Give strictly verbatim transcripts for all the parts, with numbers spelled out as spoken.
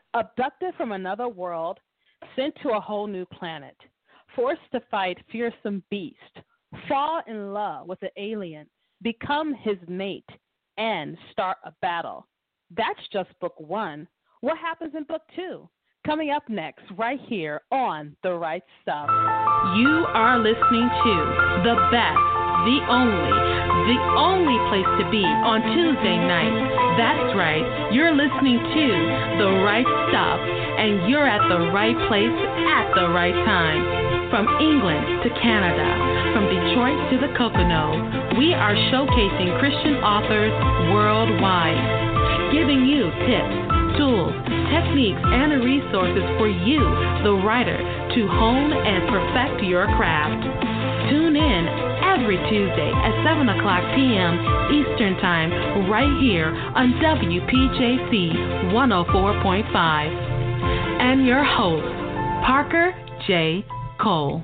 Abducted from another world, sent to a whole new planet, forced to fight fearsome beast, fall in love with an alien, become his mate, and start a battle. That's just book one. What happens in book two? Coming up next, right here on The Right Stuff. You are listening to the best, the only, the only place to be on Tuesday night. That's right, you're listening to The Right Stuff, and you're at the right place at the right time. From England to Canada, from Detroit to the Poconos, we are showcasing Christian authors worldwide, giving you tips, tools, techniques, and resources for you, the writer, to hone and perfect your craft. Tune in every Tuesday at seven o'clock p.m. Eastern Time right here on W P J C one oh four point five. And your host, Parker J. Cole.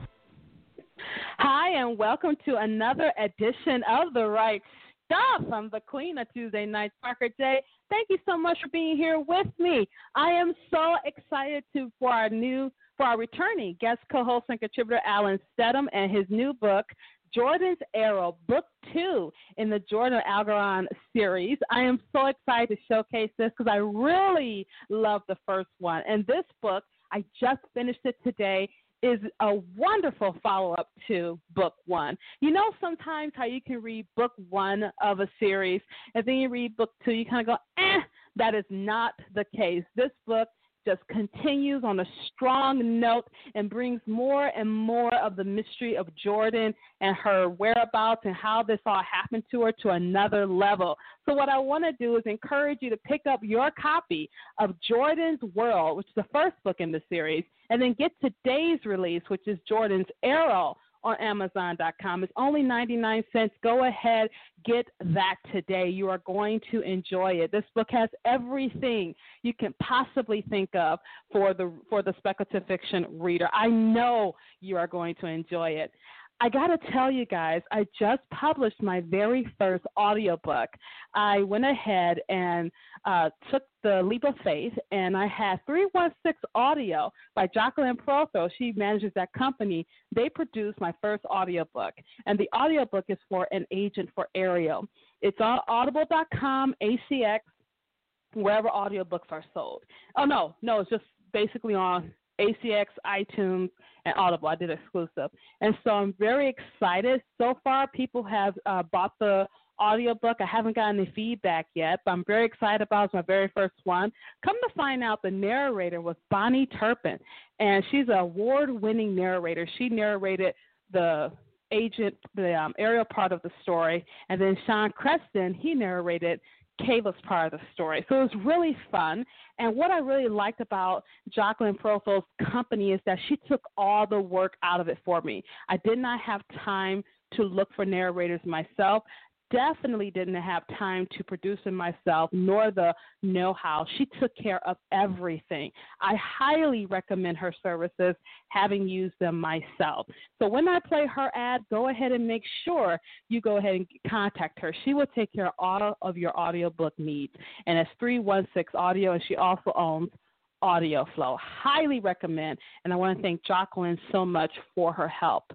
Hi, and welcome to another edition of The Right Stuff. I'm the queen of Tuesday nights, Parker J. Thank you so much for being here with me. I am so excited to for our new, for our returning guest co-host and contributor, Alan Stedham, and his new book, Jordan's Arrow, Book Two in the Jordan Algaron series. I am so excited to showcase this because I really love the first one. And this book, I just finished it today, is a wonderful follow-up to book one. You know sometimes how you can read book one of a series and then you read book two, you kind of go, eh, that is not the case. This book just continues on a strong note and brings more and more of the mystery of Jordan and her whereabouts and how this all happened to her to another level. So what I want to do is encourage you to pick up your copy of Jordan's World, which is the first book in the series, and then get today's release, which is Jordan's Arrow, on Amazon dot com. It's only ninety-nine cents. Go ahead, get that today. You are going to enjoy it. This book has everything you can possibly think of for the for the speculative fiction reader. I know you are going to enjoy it. I got to tell you guys, I just published my very first audiobook. I went ahead and uh, took the leap of faith, and I had three one six Audio by Jacqueline Protho. She manages that company. They produced my first audiobook, and the audiobook is for An Agent for Ariel. It's on audible dot com, A C X, wherever audiobooks are sold. Oh, no, no, it's just basically on A C X, iTunes, and Audible. I did exclusive. And so I'm very excited. So far, people have uh, bought the audiobook. I haven't gotten any feedback yet, but I'm very excited about it. It's my very first one. Come to find out, the narrator was Bonnie Turpin, and she's an award-winning narrator. She narrated the agent, the um, Ariel part of the story, and then Sean Creston, he narrated Caleb's part of the story. So it was really fun. And what I really liked about Jacqueline Protho's company is that she took all the work out of it for me. I did not have time to look for narrators myself. Definitely didn't have time to produce it myself, nor the know-how. She took care of everything. I highly recommend her services, having used them myself. So when I play her ad, go ahead and make sure you go ahead and contact her. She will take care of all of your audiobook needs. And it's three one six Audio, and she also owns Audio Flow. Highly recommend, and I want to thank Jacqueline so much for her help.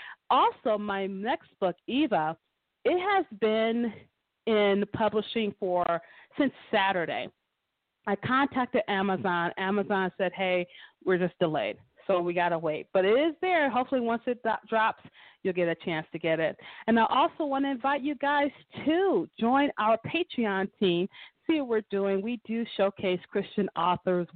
Also, my next book, Eva, it has been in publishing for since Saturday. I contacted Amazon. Amazon said, hey, we're just delayed, so we got to wait. But it is there. Hopefully once it do- drops, you'll get a chance to get it. And I also want to invite you guys to join our Patreon team. See what we're doing. We do showcase Christian authors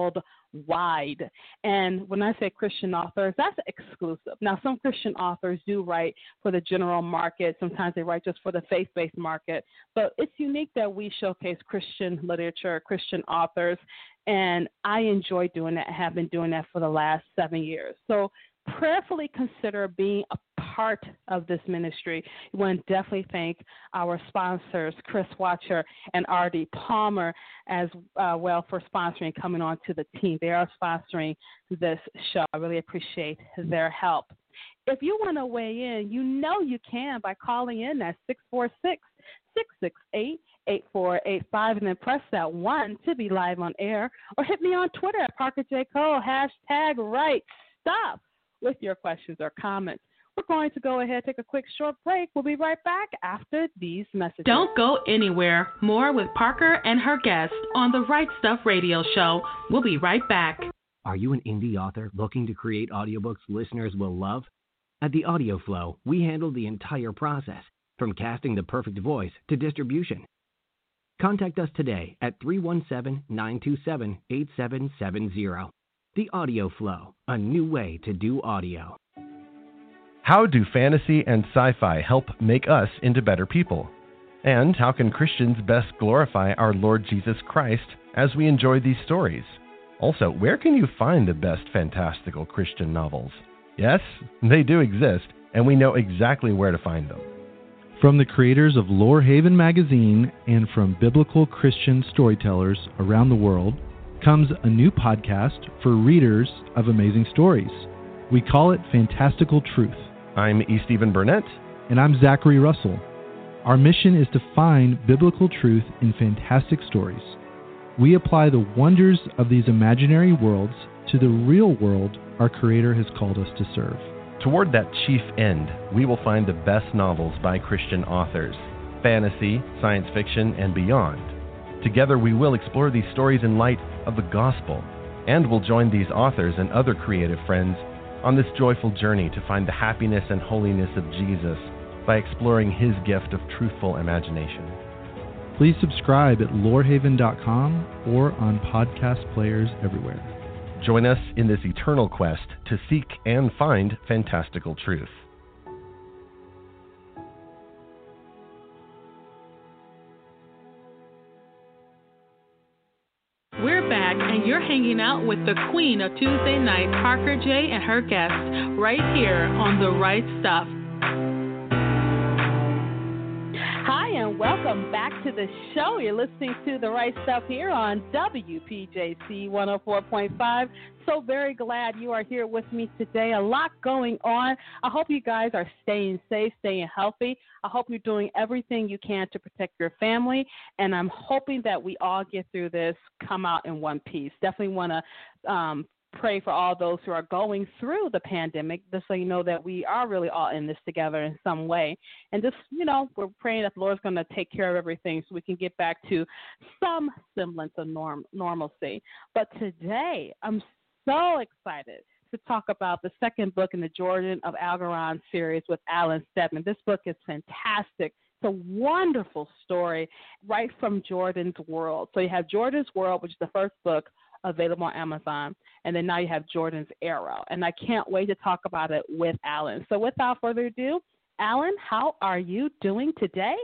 worldwide. And when I say Christian authors, that's exclusive. Now, some Christian authors do write for the general market. Sometimes they write just for the faith-based market. But it's unique that we showcase Christian literature, Christian authors, and I enjoy doing that. I have been doing that for the last seven years. So prayerfully consider being a part of this ministry. We want to definitely thank our sponsors, Chris Watcher and R D Palmer, as uh, well for sponsoring, coming on to the team. They are sponsoring this show. I really appreciate their help. If you want to weigh in, you know you can by calling in at six four six, six six eight, eight four eight five, and then press that one to be live on air, or hit me on Twitter at Parker J. Cole, hashtag right stuff, with your questions or comments. We're going to go ahead and take a quick short break. We'll be right back after these messages. Don't go anywhere. More with Parker and her guests on the Right Stuff Radio Show. We'll be right back. Are you an indie author looking to create audiobooks listeners will love? At The Audio Flow, we handle the entire process, from casting the perfect voice to distribution. Contact us today at three one seven, nine two seven, eight seven seven zero. The Audio Flow, a new way to do audio. How do fantasy and sci-fi help make us into better people? And how can Christians best glorify our Lord Jesus Christ as we enjoy these stories? Also, where can you find the best fantastical Christian novels? Yes, they do exist, and we know exactly where to find them. From the creators of Lore Haven magazine and from biblical Christian storytellers around the world comes a new podcast for readers of amazing stories. We call it Fantastical Truth. I'm E. Stephen Burnett. And I'm Zachary Russell. Our mission is to find biblical truth in fantastic stories. We apply the wonders of these imaginary worlds to the real world our Creator has called us to serve. Toward that chief end, we will find the best novels by Christian authors, fantasy, science fiction, and beyond. Together we will explore these stories in light of the gospel, and will join these authors and other creative friends on this joyful journey to find the happiness and holiness of Jesus by exploring his gift of truthful imagination. Please subscribe at lore haven dot com or on podcast players everywhere. Join us in this eternal quest to seek and find fantastical truth. We're back, and you're hanging out with the Queen of Tuesday Night, Parker J. and her guests, right here on The Right Stuff. Hi, and welcome back to the show. You're listening to The Right Stuff here on W P J C one oh four point five. So very glad you are here with me today. A lot going on. I hope you guys are staying safe, staying healthy. I hope you're doing everything you can to protect your family, and I'm hoping that we all get through this, come out in one piece. Definitely want to um, pray for all those who are going through the pandemic, just so you know that we are really all in this together in some way. And just, you know, we're praying that the Lord's going to take care of everything so we can get back to some semblance of norm normalcy. But today, I'm so excited to talk about the second book in the Jordan of Algernon series with Alan Steadman. This book is fantastic. It's a wonderful story right from Jordan's World. So you have Jordan's World, which is the first book available on Amazon, and then now you have Jordan's Arrow. And I can't wait to talk about it with Alan. So without further ado, Alan, how are you doing today?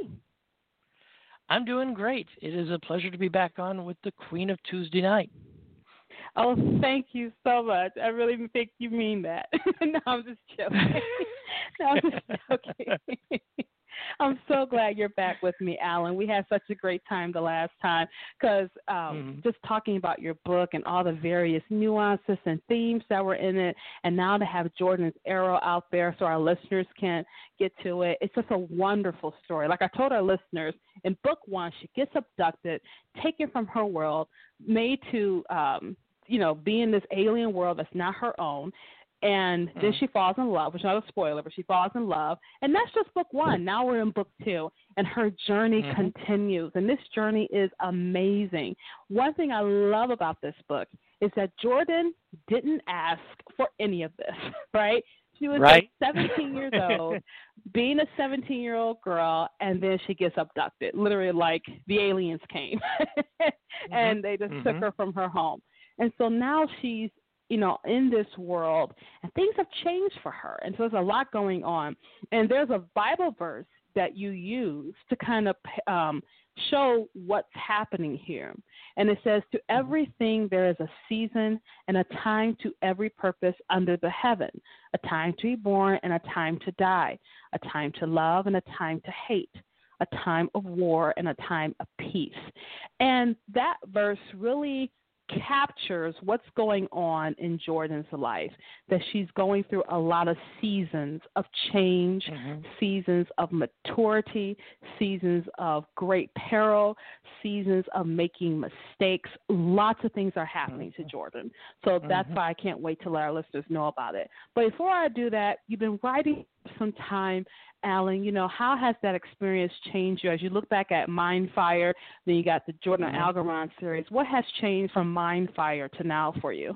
I'm doing great. It is a pleasure to be back on with the Queen of Tuesday Night. Oh, thank you so much. I really think you mean that. No, I'm just joking. No, I'm just joking. I'm so glad you're back with me, Alan. We had such a great time the last time because um, mm-hmm. just talking about your book and all the various nuances and themes that were in it, and now to have Jordan's Arrow out there so our listeners can get to it. It's just a wonderful story. Like I told our listeners, in book one, she gets abducted, taken from her world, made to um, – you know, be in this alien world that's not her own, and then she falls in love, which is not a spoiler, but she falls in love, and that's just book one. Now we're in book two, and her journey mm-hmm. continues, and this journey is amazing. One thing I love about this book is that Jordan didn't ask for any of this, right? She was right. like seventeen years old, being a seventeen-year-old girl, and then she gets abducted, literally like the aliens came, mm-hmm. and they just mm-hmm. took her from her home. And so now she's, you know, in this world, and things have changed for her. And so there's a lot going on. And there's a Bible verse that you use to kind of um, show what's happening here. And it says, to everything there is a season and a time to every purpose under the heaven, a time to be born and a time to die, a time to love and a time to hate, a time of war and a time of peace. And that verse really captures what's going on in Jordan's life, that she's going through a lot of seasons of change, mm-hmm. seasons of maturity, seasons of great peril, seasons of making mistakes. Lots of things are happening mm-hmm. to Jordan. So mm-hmm. that's why I can't wait to let our listeners know about it. But before I do that, you've been writing some time, Alan. You know, how has that experience changed you as you look back at Mindfire, then you got the Jordan mm-hmm. Algaron series? What has changed from Mindfire to now for you?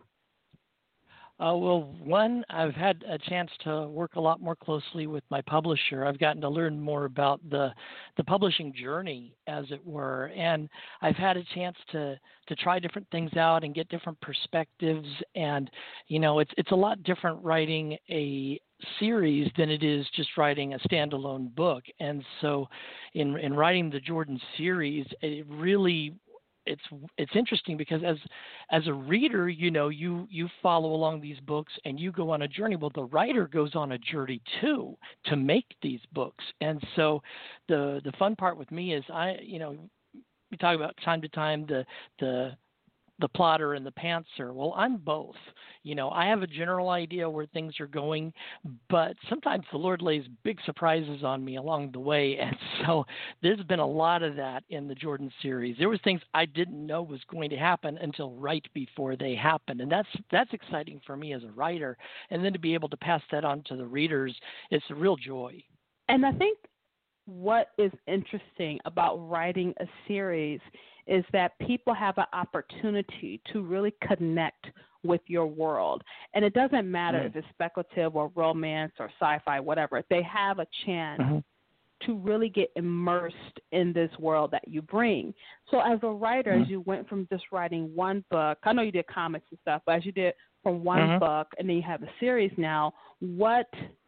Uh, well, one, I've had a chance to work a lot more closely with my publisher. I've gotten to learn more about the the publishing journey, as it were, and I've had a chance to to try different things out and get different perspectives. And you know, it's it's a lot different writing a series than it is just writing a standalone book. And so, in in writing the Jordan series, it really It's it's interesting because as as a reader, you know, you, you follow along these books and you go on a journey. Well, the writer goes on a journey too to make these books. And so the the fun part with me is I, you know, we talk about time to time the the the plotter and the pantser. Well, I'm both. You know, I have a general idea where things are going, but sometimes the Lord lays big surprises on me along the way. And so there's been a lot of that in the Jordan series. There was things I didn't know was going to happen until right before they happened. And that's that's exciting for me as a writer. And then to be able to pass that on to the readers, it's a real joy. And I think what is interesting about writing a series is that people have an opportunity to really connect with your world. And it doesn't matter mm-hmm. if it's speculative or romance or sci-fi, whatever. They have a chance mm-hmm. to really get immersed in this world that you bring. So as a writer, mm-hmm. as you went from just writing one book, I know you did comics and stuff, but as you did from one mm-hmm. book and then you have a series now, what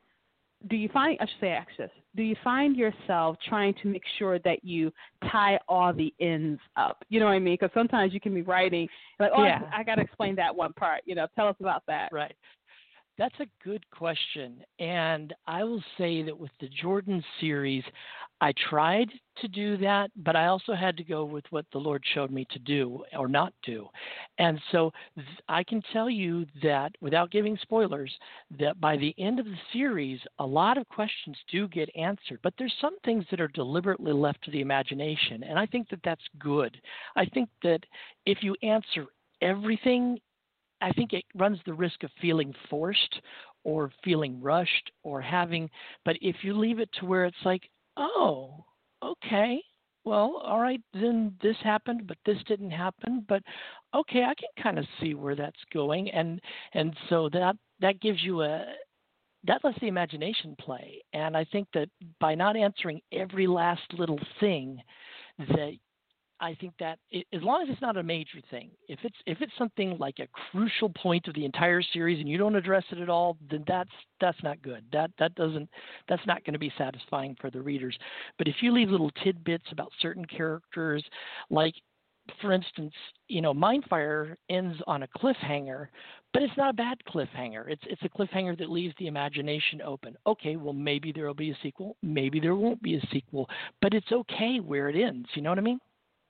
do you find, I should say, access, do you find yourself trying to make sure that you tie all the ends up? You know what I mean? Because sometimes you can be writing, like, oh, yeah. I, I got to explain that one part. You know, tell us about that. Right. That's a good question. And I will say that with the Jordan series, I tried to do that, but I also had to go with what the Lord showed me to do or not do. And so th- I can tell you that, without giving spoilers, that by the end of the series, a lot of questions do get answered, but there's some things that are deliberately left to the imagination. And I think that that's good. I think that if you answer everything, I think it runs the risk of feeling forced or feeling rushed or having, but if you leave it to where it's like, oh, okay, well, all right, then this happened, but this didn't happen, but okay, I can kind of see where that's going. And, and so that, that gives you a, that lets the imagination play. And I think that by not answering every last little thing, that I think that it, as long as it's not a major thing, if it's if it's something like a crucial point of the entire series and you don't address it at all, then that's that's not good. That that doesn't that's not going to be satisfying for the readers. But if you leave little tidbits about certain characters, like for instance, you know, Mindfire ends on a cliffhanger, but it's not a bad cliffhanger. It's it's a cliffhanger that leaves the imagination open. Okay, well maybe there will be a sequel, maybe there won't be a sequel, but it's okay where it ends. You know what I mean?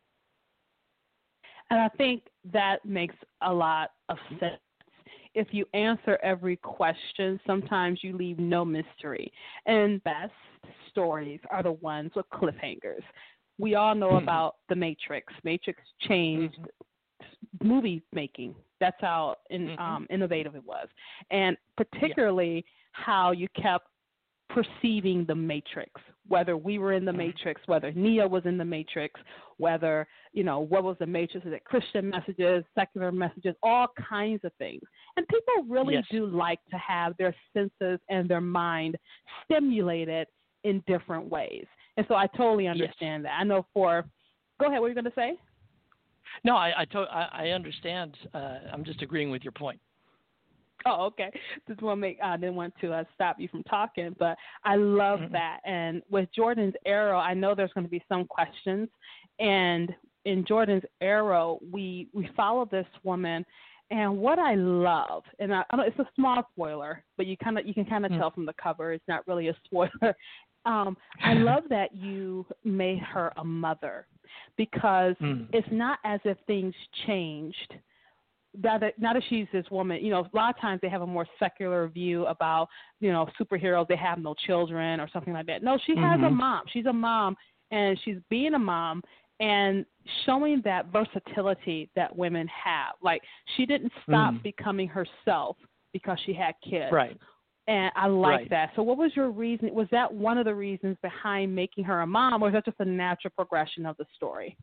And I think that makes a lot of sense. If you answer every question, sometimes you leave no mystery. And best stories are the ones with cliffhangers. We all know mm-hmm. about The Matrix. Matrix changed mm-hmm. movie making. That's how in, mm-hmm. um, innovative it was. And particularly yeah. how you kept perceiving the Matrix, whether we were in the Matrix, whether Neo was in the Matrix, whether, you know, what was the Matrix? Is it Christian messages, secular messages, all kinds of things. And people really yes. do like to have their senses and their mind stimulated in different ways. And so I totally understand yes. that. I know for, go ahead, what were you going to say? No, I I, to, I, I understand. Uh, I'm just agreeing with your point. Oh, okay. Just want to make, I didn't want to uh, stop you from talking, but I love mm-hmm. that. And with Jordan's Arrow, I know there's going to be some questions. And in Jordan's Arrow, we, we follow this woman. And what I love, and I, I know it's a small spoiler, but you kind of you can kind of mm-hmm. tell from the cover, it's not really a spoiler. Um, I love that you made her a mother, because mm. it's not as if things changed now that, now that she's this woman, you know, a lot of times they have a more secular view about, you know, superheroes. They have no children or something like that. No, she has mm-hmm. a mom. She's a mom, and she's being a mom and showing that versatility that women have. Like, she didn't stop mm. becoming herself because she had kids. Right. And I like right. that. So what was your reason? Was that one of the reasons behind making her a mom, or is that just a natural progression of the story?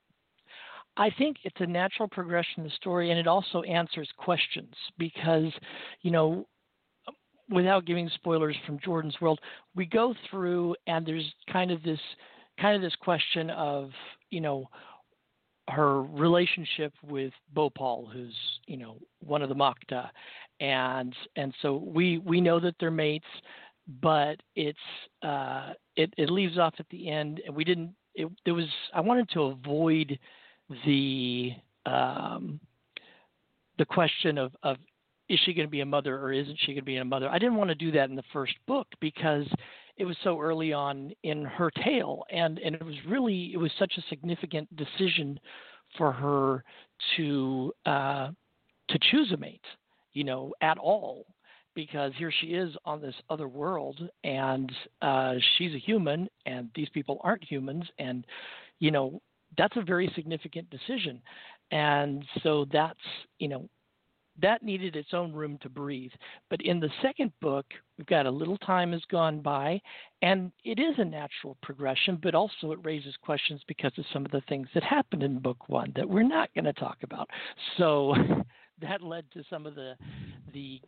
I think it's a natural progression of the story, and it also answers questions because, you know, without giving spoilers from Jordan's World, we go through and there's kind of this kind of this question of, you know, her relationship with Bhopal, who's, you know, one of the Makta. And and so we we know that they're mates, but it's uh, it, it leaves off at the end, and we didn't. It, there was I wanted to avoid the um, the question of, of is she going to be a mother or isn't she going to be a mother? I didn't want to do that in the first book because it was so early on in her tale, and, and it was really it was such a significant decision for her to uh, to choose a mate, you know, at all, because here she is on this other world, and uh, she's a human, and these people aren't humans, and you know. That's a very significant decision. And so that's, you know, that needed its own room to breathe. But in the second book, we've got a little time has gone by, and it is a natural progression, but also it raises questions because of some of the things that happened in book one that we're not going to talk about. So that led to some of the, the,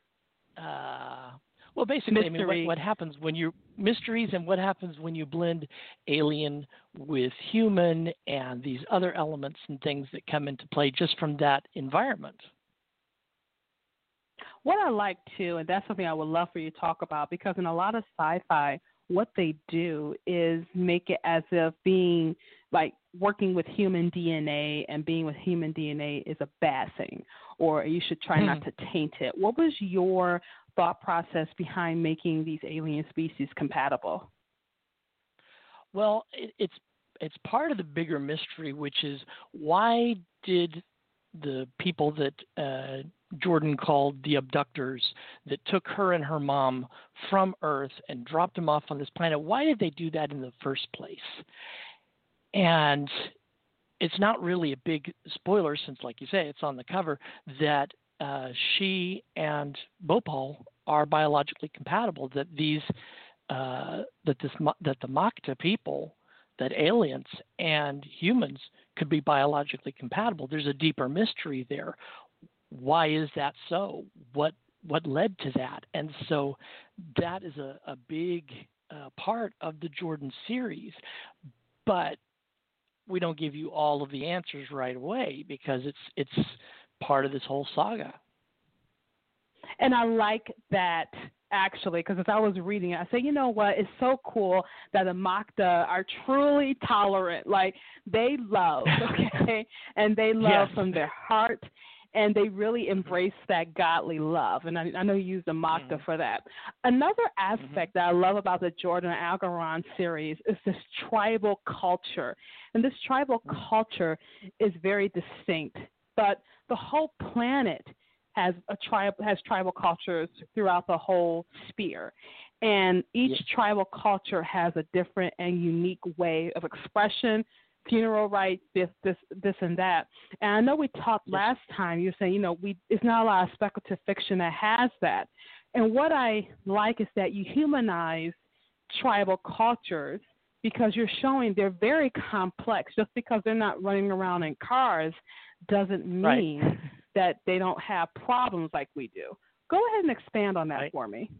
uh, Well, basically, I mean, what, what happens when you mysteries and what happens when you blend alien with human and these other elements and things that come into play just from that environment. What I like too, and that's something I would love for you to talk about, because in a lot of sci-fi, what they do is make it as if being like working with human D N A and being with human D N A is a bad thing, or you should try mm. not to taint it. What was your thought process behind making these alien species compatible? Well, it, it's it's part of the bigger mystery, which is why did the people that uh, Jordan called the abductors that took her and her mom from Earth and dropped them off on this planet, why did they do that in the first place? And it's not really a big spoiler since, like you say, it's on the cover, that uh, she and Bhopal are biologically compatible, that these uh, that this that the Makta people, that aliens and humans could be biologically compatible. There's a deeper mystery there. Why is that so? What what led to that? And so that is a, a big uh, part of the Jordan series. But we don't give you all of the answers right away because it's it's part of this whole saga. And I like that, actually, because as I was reading it, I said, you know what, it's so cool that the Makta are truly tolerant. Like, they love, okay? And they love yes. from their heart, and they really embrace that godly love. And I, I know you use the Makta mm-hmm. for that. Another aspect mm-hmm. that I love about the Jordan Algaron series is this tribal culture. And this tribal mm-hmm. culture is very distinct, but the whole planet has a tribe has tribal cultures throughout the whole sphere, and each yes. tribal culture has a different and unique way of expression, funeral rites, this this this and that. And I know we talked yes. last time. You were saying, you know, we it's not a lot of speculative fiction that has that. And what I like is that you humanize tribal cultures because you're showing they're very complex. Just because they're not running around in cars doesn't mean right. that they don't have problems like we do. Go ahead and expand on that right. for me.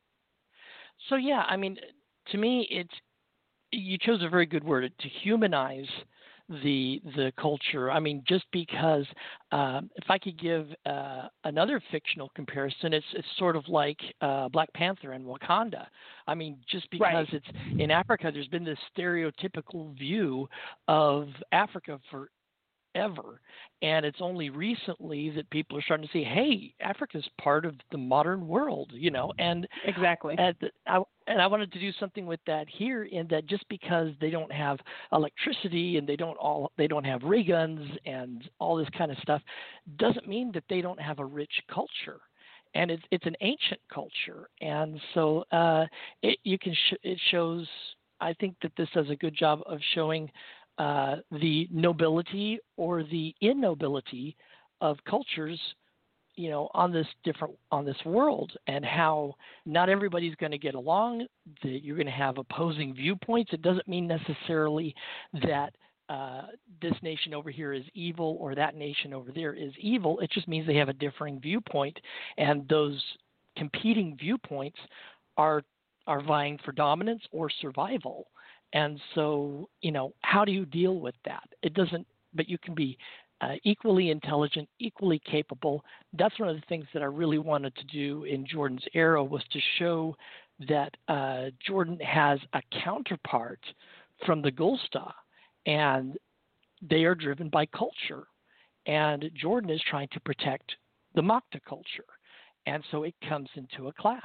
So, yeah, I mean, to me, it's you chose a very good word, to humanize the the culture. I mean, just because um, if I could give uh, another fictional comparison, it's it's sort of like uh, Black Panther and Wakanda. I mean, just because right. it's in Africa, there's been this stereotypical view of Africa for ever. And it's only recently that people are starting to see, hey, Africa's part of the modern world, you know. And exactly. At the, I, and I wanted to do something with that here, in that just because they don't have electricity and they don't all they don't have ray guns and all this kind of stuff, doesn't mean that they don't have a rich culture. And it's it's an ancient culture, and so uh, it you can sh- it shows. I think that this does a good job of showing uh, the nobility or the innobility of cultures, you know, on this different on this world, and how not everybody's going to get along. That you're going to have opposing viewpoints. It doesn't mean necessarily that uh, this nation over here is evil or that nation over there is evil. It just means they have a differing viewpoint, and those competing viewpoints are are vying for dominance or survival. And so, you know, how do you deal with that? It doesn't, but you can be uh, equally intelligent, equally capable. That's one of the things that I really wanted to do in Jordan's Arrow, was to show that uh, Jordan has a counterpart from the Gulsta, and they are driven by culture. And Jordan is trying to protect the Makta culture. And so it comes into a clash.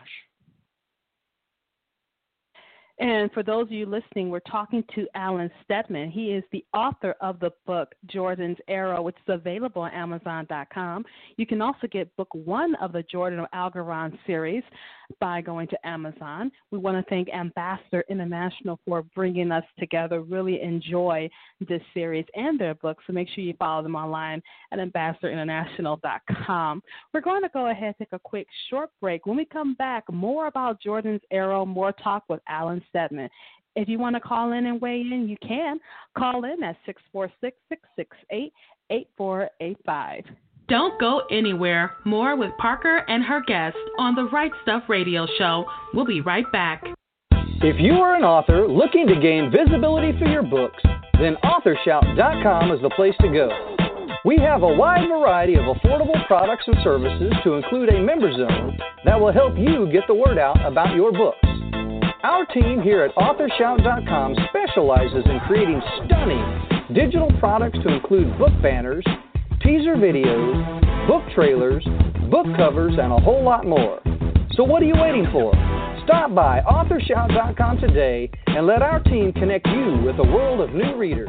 And for those of you listening, we're talking to Alan Stedman. He is the author of the book, Jordan's Arrow, which is available on Amazon dot com. You can also get book one of the Jordan of Algaran series by going to Amazon. We want to thank Ambassador International for bringing us together. Really enjoy this series and their books, so make sure you follow them online at Ambassador International dot com. We're going to go ahead and take a quick short break. When we come back, more about Jordan's Arrow, more talk with Alan Stedman. If you want to call in and weigh in, you can. Call in at six four six, six six eight, eight four eight five. Don't go anywhere. More with Parker and her guest on the Right Stuff Radio Show. We'll be right back. If you are an author looking to gain visibility for your books, then author shout dot com is the place to go. We have a wide variety of affordable products and services, to include a member zone that will help you get the word out about your books. Our team here at author shout dot com specializes in creating stunning digital products to include book banners, teaser videos, book trailers, book covers, and a whole lot more. So what are you waiting for? Stop by author shout dot com today and let our team connect you with a world of new readers.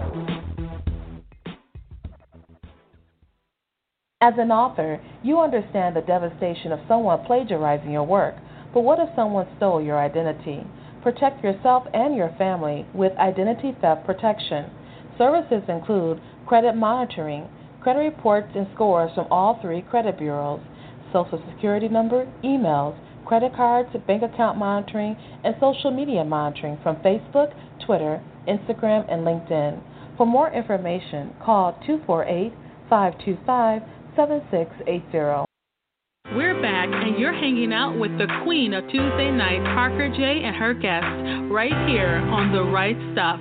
As an author, you understand the devastation of someone plagiarizing your work. But what if someone stole your identity? Protect yourself and your family with identity theft protection. Services include credit monitoring, credit reports and scores from all three credit bureaus, social security number, emails, credit cards, bank account monitoring, and social media monitoring from Facebook, Twitter, Instagram, and LinkedIn. For more information, call two four eight, five two five, seven six eight zero. We're back, and you're hanging out with the queen of Tuesday night, Parker J. and her guest, right here on The Right Stuff.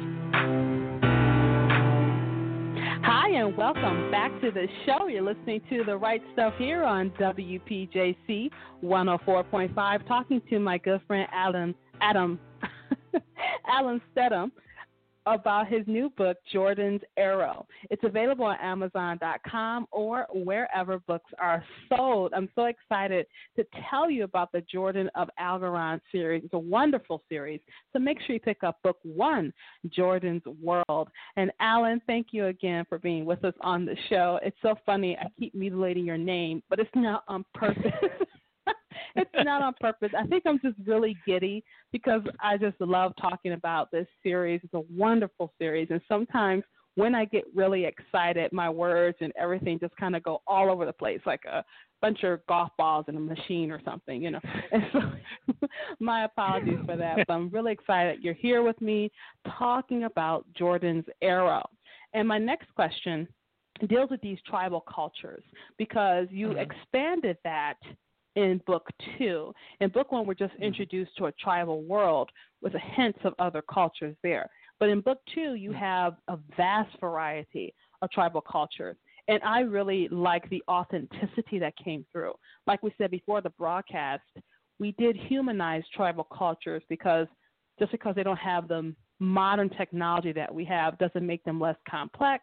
Hi, and welcome back to the show. You're listening to The Right Stuff here on W P J C one oh four point five, talking to my good friend Alan, Adam, Alan Stedman, about his new book, Jordan's Arrow. It's available on Amazon dot com or wherever books are sold. I'm so excited to tell you about the Jordan of Algaran series. It's a wonderful series. So make sure you pick up book one, Jordan's World. And Alan, thank you again for being with us on the show. It's so funny. I keep mutilating your name, but it's not on purpose. It's not on purpose. I think I'm just really giddy because I just love talking about this series. It's a wonderful series. And sometimes when I get really excited, my words and everything just kind of go all over the place, like a bunch of golf balls in a machine or something, you know. And so my apologies for that. But I'm really excited you're here with me talking about Jordan's Arrow. And my next question deals with these tribal cultures, because you mm-hmm. expanded that in book two. In book one, we're just introduced to a tribal world with a hint of other cultures there. But in book two, you have a vast variety of tribal cultures. And I really like the authenticity that came through. Like we said before the broadcast, we did humanize tribal cultures, because just because they don't have the modern technology that we have doesn't make them less complex.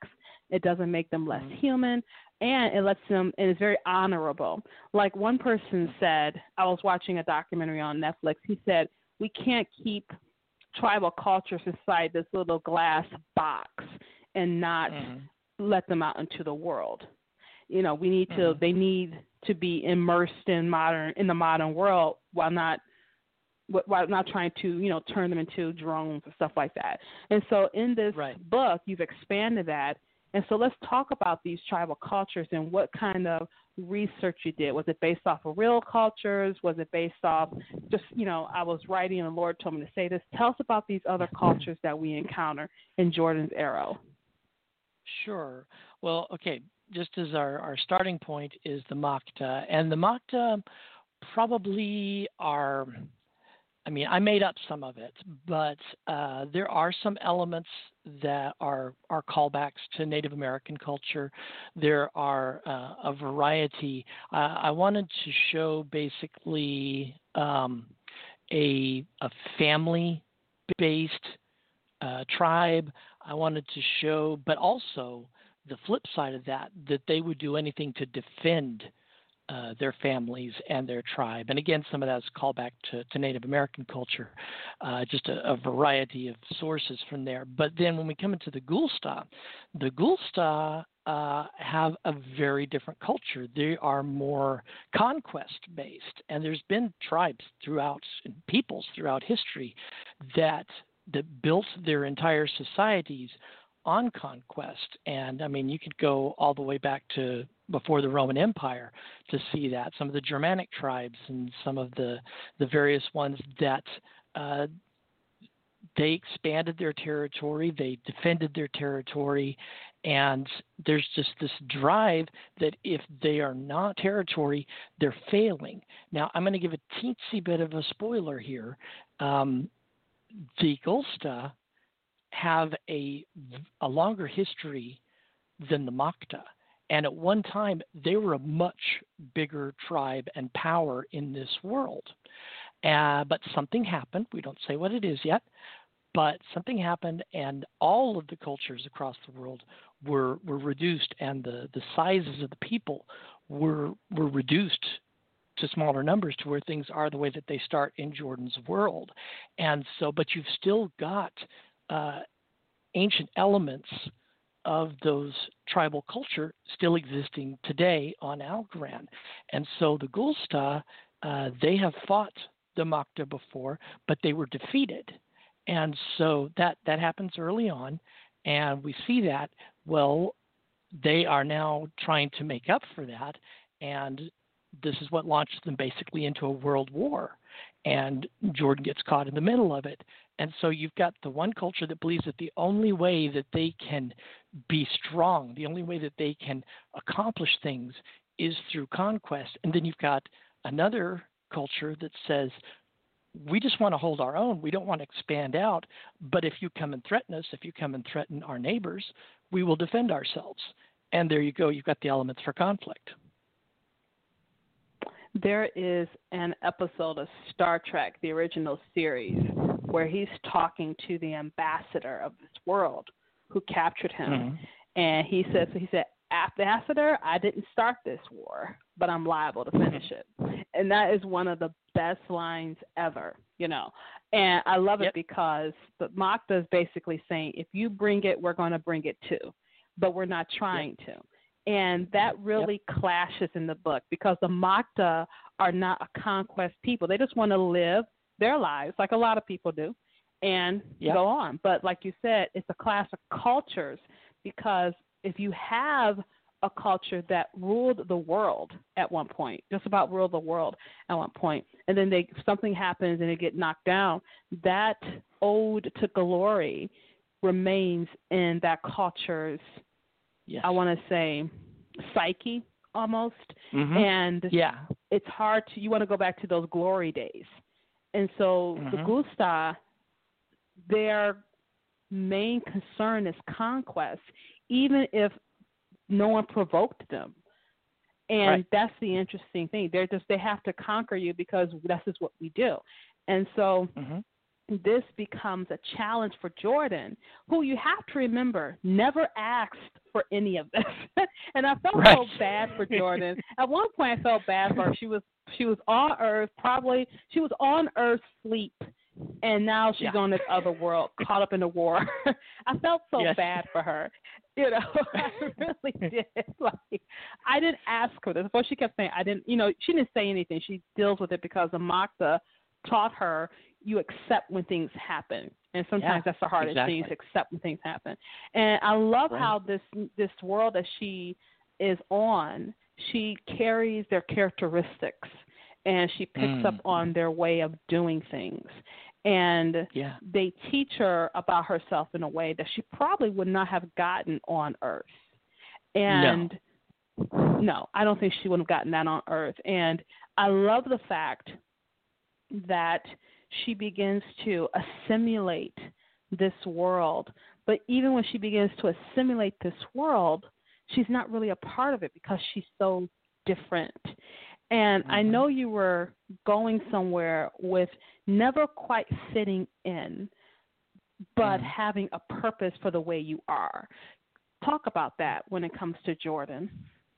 It doesn't make them less human, and it lets them, and it's very honorable. Like one person said, I was watching a documentary on Netflix. He said, we can't keep tribal cultures inside this little glass box and not mm-hmm. let them out into the world. You know, we need to, mm-hmm. they need to be immersed in modern, in the modern world while not, while not trying to, you know, turn them into drones and stuff like that. And so in this right. book, you've expanded that. And so let's talk about these tribal cultures and what kind of research you did. Was it based off of real cultures? Was it based off just, you know, I was writing and the Lord told me to say this. Tell us about these other cultures that we encounter in Jordan's Arrow. Sure. Well, okay, just as our, our starting point is the Makta. And the Makta probably are, I mean, I made up some of it, but uh, there are some elements that are, are callbacks to Native American culture. There are uh, a variety. Uh, I wanted to show basically um, a, a family-based uh, tribe. I wanted to show, but also the flip side of that, that they would do anything to defend Uh, their families and their tribe. And again, some of that is callback to, to Native American culture, uh, just a, a variety of sources from there. But then when we come into the Gulsta, the Gulsta uh, have a very different culture. They are more conquest-based, and there's been tribes throughout, and peoples throughout history that that built their entire societies on conquest. And I mean, you could go all the way back to before the Roman Empire to see that. Some of the Germanic tribes and some of the, the various ones that uh, they expanded their territory, they defended their territory, and there's just this drive that if they are not territory, they're failing. Now, I'm going to give a teensy bit of a spoiler here. Um, the Gulsta have a, a longer history than the Makta. And at one time, they were a much bigger tribe and power in this world. Uh, but something happened. We don't say what it is yet, but something happened, and all of the cultures across the world were were reduced, and the, the sizes of the people were were reduced to smaller numbers to where things are the way that they start in Jordan's world. And so, but you've still got uh, ancient elements of those tribal culture still existing today on Algorand. And so the Gulsta, uh, they have fought the Makta before, but they were defeated. And so that, that happens early on, and we see that, well, they are now trying to make up for that, and this is what launched them basically into a world war. And Jordan gets caught in the middle of it. And so you've got the one culture that believes that the only way that they can be strong, the only way that they can accomplish things is through conquest. And then you've got another culture that says, we just want to hold our own. We don't want to expand out. But if you come and threaten us, if you come and threaten our neighbors, we will defend ourselves. And there you go. You've got the elements for conflict. There is an episode of Star Trek, the original series, where he's talking to the ambassador of this world who captured him. Mm-hmm. And he said, so he said, ambassador, I didn't start this war, but I'm liable to finish it. And that is one of the best lines ever, you know. And I love yep. it because the Makta is basically saying, if you bring it, we're going to bring it too, but we're not trying yep. to. And that really yep. clashes in the book because the Makta are not a conquest people. They just want to live their lives like a lot of people do and yep. go on. But like you said, it's a clash of cultures because if you have a culture that ruled the world at one point, just about ruled the world at one point, and then they something happens and they get knocked down, that ode to glory remains in that culture's Yes. I want to say psyche almost. Mm-hmm. And yeah. it's hard to, you want to go back to those glory days. And so mm-hmm. the Gulsta, their main concern is conquest, even if no one provoked them. And right. that's the interesting thing. They're just, they have to conquer you because this is what we do. And so mm-hmm. this becomes a challenge for Jordan, who you have to remember never asked for any of this. And I felt right. so bad for Jordan. At one point, I felt bad for her. She was she was on Earth, probably she was on Earth sleep, and now she's yeah. on this other world, caught up in the war. I felt so yes. bad for her. You know, I really did. Like, I didn't ask her this. Before she kept saying, I didn't, you know, she didn't say anything. She deals with it because the Makta taught her you accept when things happen. And sometimes yeah, that's the hardest exactly. thing, is accept when things happen. And I love right. how this this world that she is on, she carries their characteristics, and she picks mm. up on their way of doing things. And yeah. they teach her about herself in a way that she probably would not have gotten on Earth. And no, no I don't think she would have gotten that on Earth. And I love the fact that she begins to assimilate this world. But even when she begins to assimilate this world, she's not really a part of it because she's so different. And mm-hmm. I know you were going somewhere with never quite fitting in, but mm-hmm. having a purpose for the way you are. Talk about that when it comes to Jordan.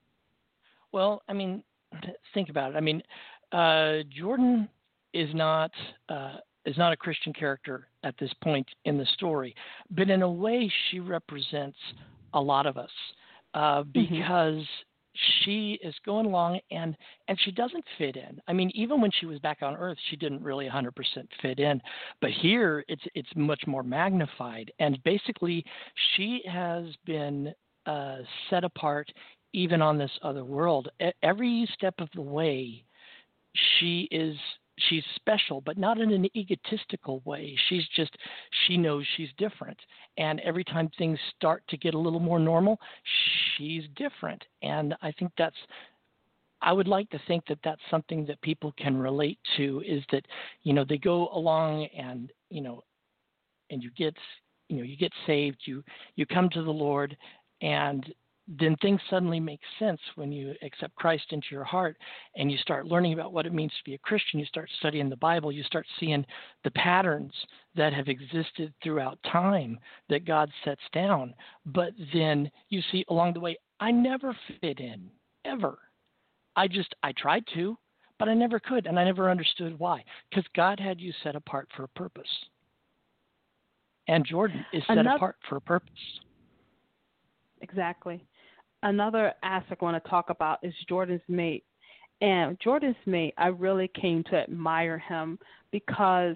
Well, I mean, think about it. I mean, uh, Jordan is not uh, is not a Christian character at this point in the story, but in a way, she represents a lot of us uh, because. Mm-hmm. She is going along and, and she doesn't fit in. I mean, even when she was back on Earth, she didn't really one hundred percent fit in. But here, it's it's much more magnified. And basically, she has been uh, set apart even on this other world. Every step of the way, she is she's special, but not in an egotistical way. She's just, she knows she's different. And every time things start to get a little more normal, she's different. And I think that's, I would like to think that that's something that people can relate to, is that, you know, they go along and, you know, and you get, you know, you get saved, you, you come to the Lord, and then things suddenly make sense when you accept Christ into your heart and you start learning about what it means to be a Christian. You start studying the Bible. You start seeing the patterns that have existed throughout time that God sets down. But then you see along the way, I never fit in, ever. I just, I tried to, but I never could, and I never understood why. Because God had you set apart for a purpose. And Jordan is set Another- apart for a purpose. Exactly. Another aspect I want to talk about is Jordan's mate. And Jordan's mate, I really came to admire him because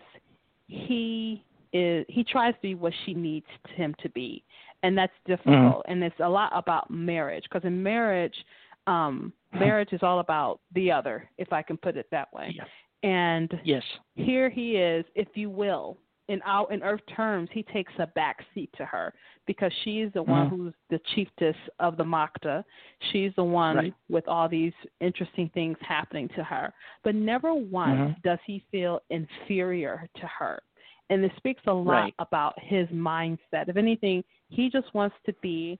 he is he tries to be what she needs him to be, and that's difficult. Mm-hmm. And it's a lot about marriage, because in marriage, um, marriage is all about the other, if I can put it that way. Yes. And yes. here he is, if you will. In our in Earth terms, he takes a back seat to her because she's the one mm-hmm. who's the chiefess of the Makta. She's the one right. with all these interesting things happening to her. But never once mm-hmm. does he feel inferior to her. And it speaks a lot right. about his mindset. If anything, he just wants to be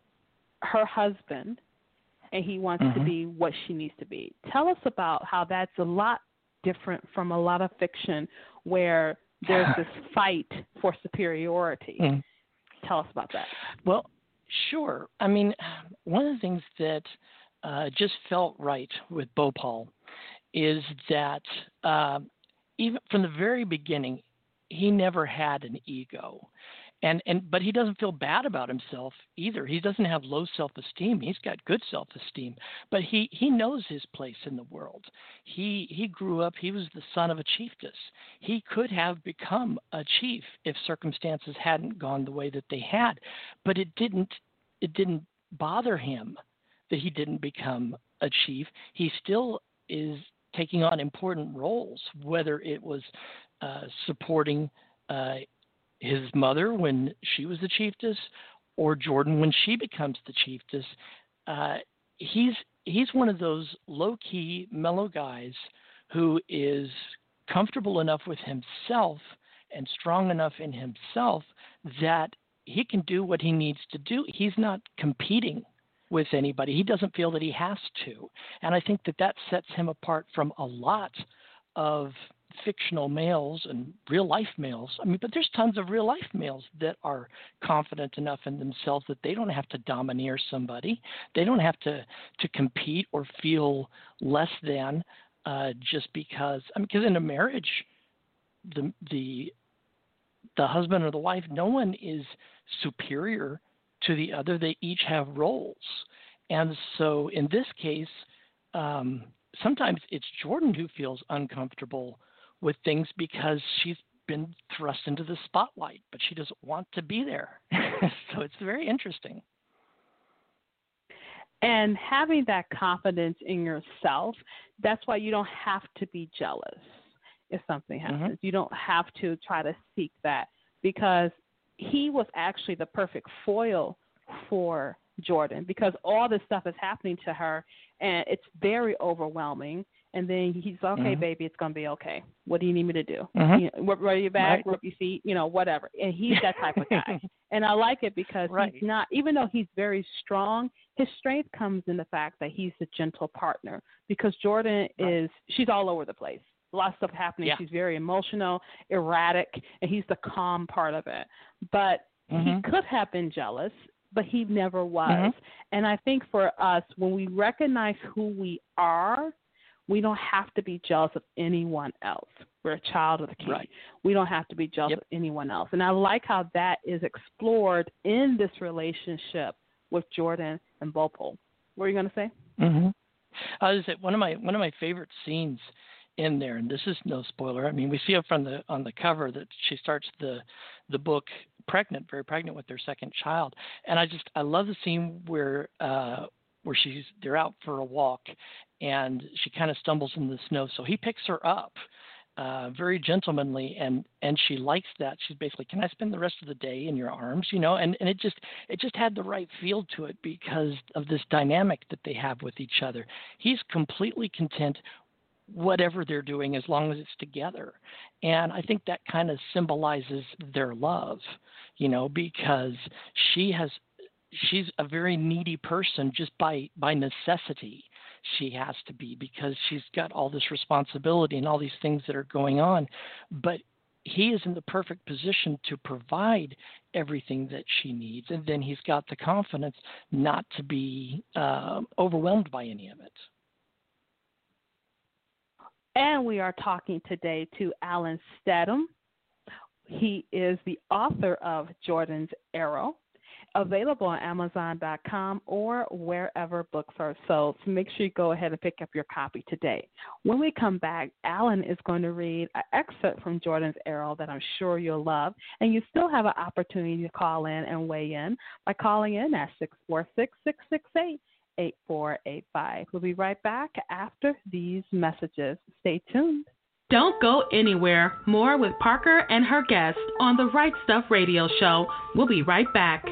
her husband, and he wants mm-hmm. to be what she needs to be. Tell us about how that's a lot different from a lot of fiction where there's this fight for superiority. Mm. Tell us about that. Well, sure. I mean, one of the things that uh, just felt right with Bhopal is that uh, even from the very beginning, he never had an ego. And, and but he doesn't feel bad about himself either. He doesn't have low self-esteem. He's got good self-esteem. But he, he knows his place in the world. He he grew up, he was the son of a chiefess. He could have become a chief if circumstances hadn't gone the way that they had. But it didn't it didn't bother him that he didn't become a chief. He still is taking on important roles, whether it was uh, supporting uh his mother when she was the chiefess, or Jordan when she becomes the chiefess. Uh, he's he's one of those low-key, mellow guys who is comfortable enough with himself and strong enough in himself that he can do what he needs to do. He's not competing with anybody. He doesn't feel that he has to. And I think that that sets him apart from a lot of fictional males and real life males. I mean, but there's tons of real life males that are confident enough in themselves that they don't have to domineer somebody. They don't have to, to compete or feel less than uh, just because, I mean, because in a marriage, the, the, the husband or the wife, no one is superior to the other. They each have roles. And so in this case, um, sometimes it's Jordan who feels uncomfortable with things because she's been thrust into the spotlight, but she doesn't want to be there. So it's very interesting. And having that confidence in yourself, that's why you don't have to be jealous if something happens. Mm-hmm. You don't have to try to seek that, because he was actually the perfect foil for Jordan, because all this stuff is happening to her and it's very overwhelming. And then he's okay, mm-hmm. baby, it's going to be okay. What do you need me to do? Mm-hmm. You know, rub your back, right. rub your feet, you know, whatever. And he's that type of guy. And I like it because right. he's not, even though he's very strong, his strength comes in the fact that he's a gentle partner, because Jordan right. is, she's all over the place. A lot of stuff happening. Yeah. She's very emotional, erratic, and he's the calm part of it. But mm-hmm. he could have been jealous, but he never was. Mm-hmm. And I think for us, when we recognize who we are, we don't have to be jealous of anyone else. We're a child of the King. Right. We don't have to be jealous yep. of anyone else. And I like how that is explored in this relationship with Jordan and Bopal. What were you going to say? Mm-hmm. I was one of my one of my favorite scenes in there, and this is no spoiler. I mean, we see it from the on the cover that she starts the the book pregnant, very pregnant with their second child. And I just I love the scene where uh, where she's they're out for a walk, and she kind of stumbles in the snow. So he picks her up, uh, very gentlemanly, and and she likes that. She's basically, can I spend the rest of the day in your arms? You know, and and it just it just had the right feel to it because of this dynamic that they have with each other. He's completely content whatever they're doing as long as it's together. And I think that kind of symbolizes their love, you know, because she has she's a very needy person just by by necessity. She has to be, because she's got all this responsibility and all these things that are going on. But he is in the perfect position to provide everything that she needs. And then he's got the confidence not to be uh, overwhelmed by any of it. And we are talking today to Alan Stedham. He is the author of Jordan's Arrow, available on Amazon dot com or wherever books are sold. So make sure you go ahead and pick up your copy today. When we come back, Alan is going to read an excerpt from Jordan's Arrow that I'm sure you'll love. And you still have an opportunity to call in and weigh in by calling in at six four six, six six eight, eight four eight five. We'll be right back after these messages. Stay tuned. Don't go anywhere. More with Parker and her guests on the Right Stuff Radio Show. We'll be right back.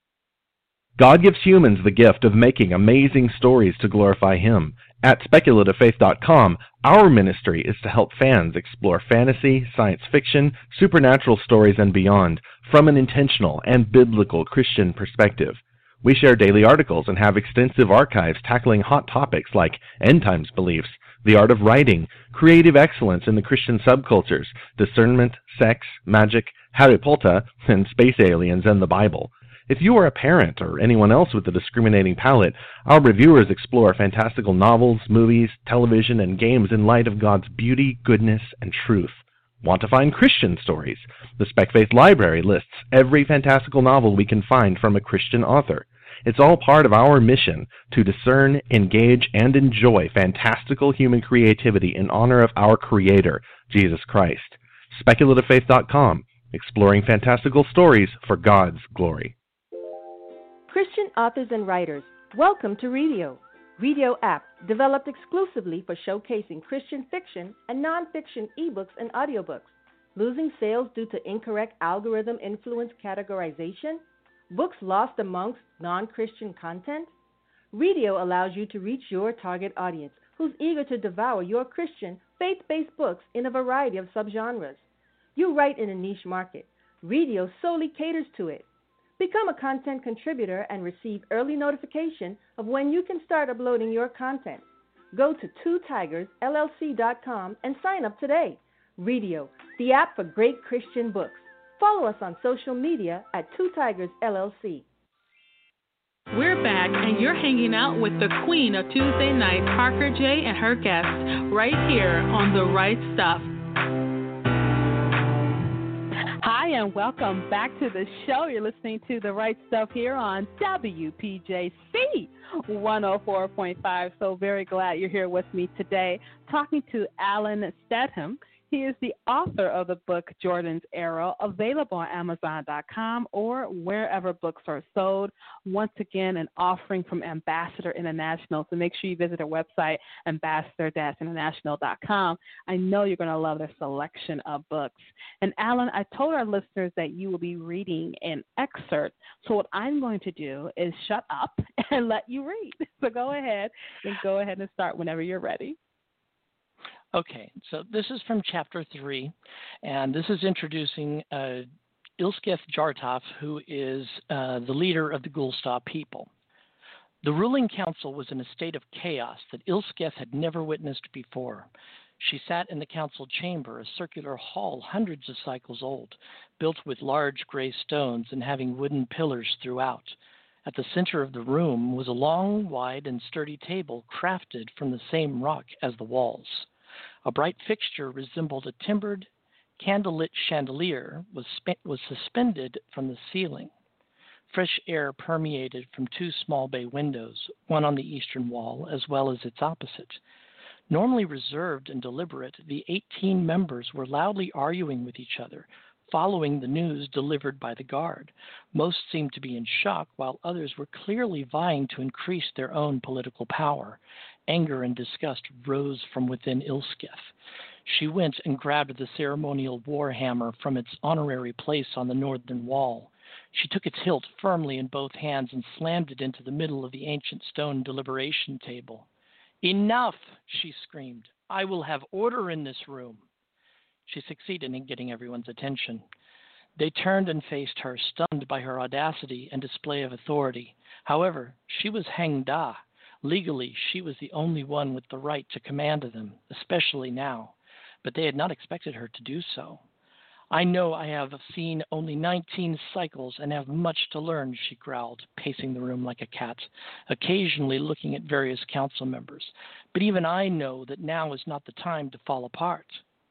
God gives humans the gift of making amazing stories to glorify Him. At speculative faith dot com, our ministry is to help fans explore fantasy, science fiction, supernatural stories, and beyond from an intentional and biblical Christian perspective. We share daily articles and have extensive archives tackling hot topics like end times beliefs, the art of writing, creative excellence in the Christian subcultures, discernment, sex, magic, Harry Potter, and space aliens and the Bible. If you are a parent or anyone else with a discriminating palate, our reviewers explore fantastical novels, movies, television, and games in light of God's beauty, goodness, and truth. Want to find Christian stories? The Spec Faith Library lists every fantastical novel we can find from a Christian author. It's all part of our mission to discern, engage, and enjoy fantastical human creativity in honor of our Creator, Jesus Christ. speculative faith dot com, exploring fantastical stories for God's glory. Christian authors and writers, welcome to Readio. Readio app, developed exclusively for showcasing Christian fiction and nonfiction ebooks and audiobooks. Losing sales due to incorrect algorithm-influenced categorization? Books lost amongst non-Christian content? Readio allows you to reach your target audience who's eager to devour your Christian, faith-based books in a variety of subgenres. You write in a niche market. Readio solely caters to it. Become a content contributor and receive early notification of when you can start uploading your content. Go to two tigers L L C dot com and sign up today. Readio, the app for great Christian books. Follow us on social media at Two Tigers L L C. We're back, and you're hanging out with the queen of Tuesday nights, Parker J, and her guests, right here on The Right Stuff. Hi, and welcome back to the show. You're listening to The Right Stuff here on W P J C one oh four point five. So very glad you're here with me today, talking to Alan Stedham. He is the author of the book Jordan's Arrow, available on Amazon dot com or wherever books are sold. Once again, an offering from Ambassador International, so make sure you visit their website, ambassador dash international dot com. I know you're going to love their selection of books. And Alan, I told our listeners that you will be reading an excerpt, so what I'm going to do is shut up and let you read. So go ahead and go ahead and start whenever you're ready. Okay, so this is from chapter three, and this is introducing uh, Ilsketh Jartoff, who is uh, the leader of the Gulstar people. The ruling council was in a state of chaos that Ilsketh had never witnessed before. She sat in the council chamber, a circular hall hundreds of cycles old, built with large gray stones and having wooden pillars throughout. At the center of the room was a long, wide, and sturdy table crafted from the same rock as the walls. A bright fixture resembled a timbered, candlelit chandelier was, sp- was suspended from the ceiling. Fresh air permeated from two small bay windows, one on the eastern wall as well as its opposite. Normally reserved and deliberate, the eighteen members were loudly arguing with each other, following the news delivered by the guard. Most seemed to be in shock, while others were clearly vying to increase their own political power. Anger and disgust rose from within Ilsketh. She went and grabbed the ceremonial war hammer from its honorary place on the northern wall. She took its hilt firmly in both hands and slammed it into the middle of the ancient stone deliberation table. "Enough!" she screamed. "I will have order in this room." She succeeded in getting everyone's attention. They turned and faced her, stunned by her audacity and display of authority. However, she was Hengda. Legally, she was the only one with the right to command them, especially now. But they had not expected her to do so. "I know I have seen only nineteen cycles and have much to learn," she growled, pacing the room like a cat, occasionally looking at various council members. "But even I know that now is not the time to fall apart."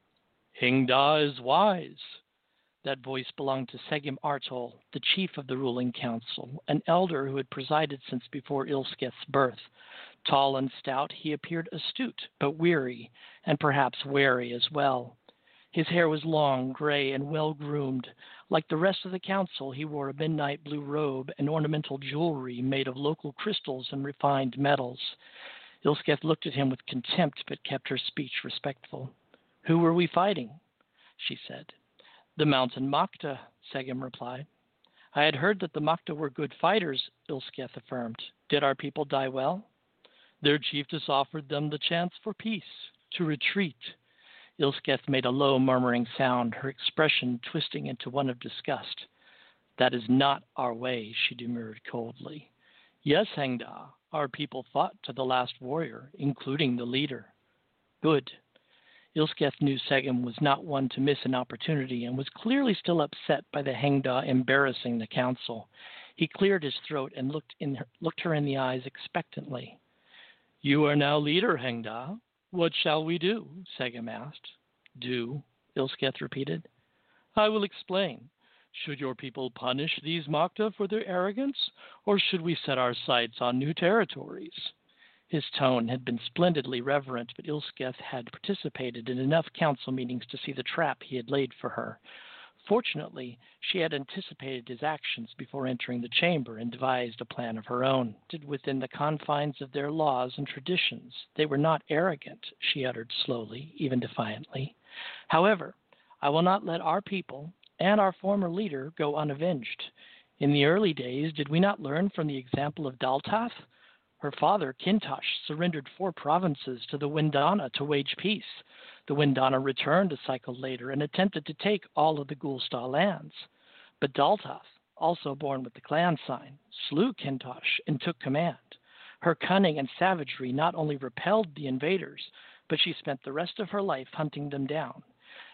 "Hengda is wise." That voice belonged to Segim Artol, the chief of the ruling council, an elder who had presided since before Ilsketh's birth. Tall and stout, he appeared astute, but weary, and perhaps wary as well. His hair was long, gray, and well-groomed. Like the rest of the council, he wore a midnight blue robe and ornamental jewelry made of local crystals and refined metals. Ilsketh looked at him with contempt, but kept her speech respectful. "Who were we fighting?" she said. "The Mountain Makta," Segim replied. "I had heard that the Makta were good fighters," Ilsketh affirmed. "Did our people die well?" "Their chiefess offered them the chance for peace, to retreat." Ilsketh made a low murmuring sound, her expression twisting into one of disgust. "That is not our way," she demurred coldly. "Yes, Hengda, our people fought to the last warrior, including the leader." "Good." Ilsketh knew Segim was not one to miss an opportunity and was clearly still upset by the Hengda embarrassing the council. He cleared his throat and looked, in her, looked her in the eyes expectantly. "You are now leader, Hengda. What shall we do?" Segim asked. "Do," Ilsketh repeated. "I will explain. Should your people punish these Makta for their arrogance, or should we set our sights on new territories?" His tone had been splendidly reverent, but Ilsketh had participated in enough council meetings to see the trap he had laid for her. Fortunately, she had anticipated his actions before entering the chamber and devised a plan of her own. Within the confines of their laws and traditions, they were not arrogant, she uttered slowly, even defiantly. "However, I will not let our people and our former leader go unavenged. In the early days, did we not learn from the example of Daltath? Her father, Kintosh, surrendered four provinces to the Windana to wage peace. The Windana returned a cycle later and attempted to take all of the Gulstar lands. But Daltath, also born with the clan sign, slew Kintosh and took command. Her cunning and savagery not only repelled the invaders, but she spent the rest of her life hunting them down.